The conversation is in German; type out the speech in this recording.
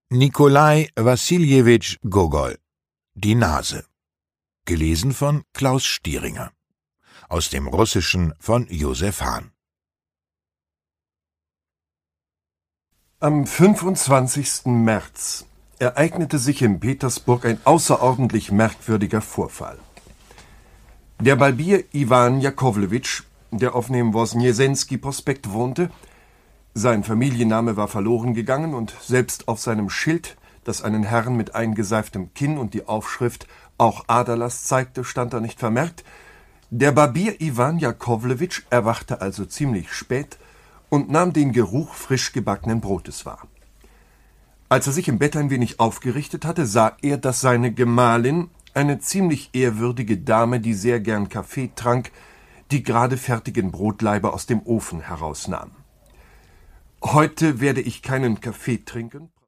Nikolai Wassiljewitsch Gogol. Die Nase. Gelesen von Klaus Stieringer. Aus dem Russischen von Josef Hahn. Am 25. März ereignete sich in Petersburg ein außerordentlich merkwürdiger Vorfall. Der Balbier Iwan Jakowlewitsch, der auf dem Wosniesenski-Prospekt wohnte, sein Familienname war verloren gegangen und selbst auf seinem Schild, das einen Herrn mit eingeseiftem Kinn und die Aufschrift »Auch Aderlass« zeigte, stand da nicht vermerkt. Der Barbier Iwan Jakowlewitsch erwachte also ziemlich spät und nahm den Geruch frisch gebackenen Brotes wahr. Als er sich im Bett ein wenig aufgerichtet hatte, sah er, dass seine Gemahlin, eine ziemlich ehrwürdige Dame, die sehr gern Kaffee trank, die gerade fertigen Brotlaibe aus dem Ofen herausnahm. »Heute werde ich keinen Kaffee trinken«,